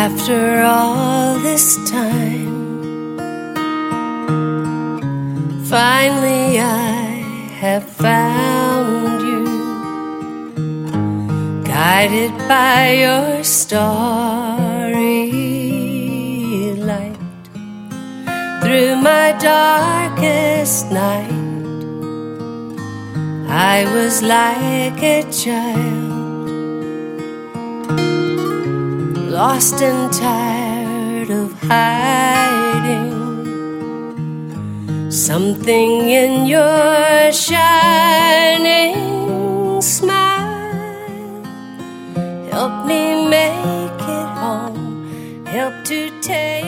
After all this time, finally I have found you, guided by your starry light. Through my darkest night, I was like a child, lost and tired of hiding. Something in your shining smile help me make it home, help to take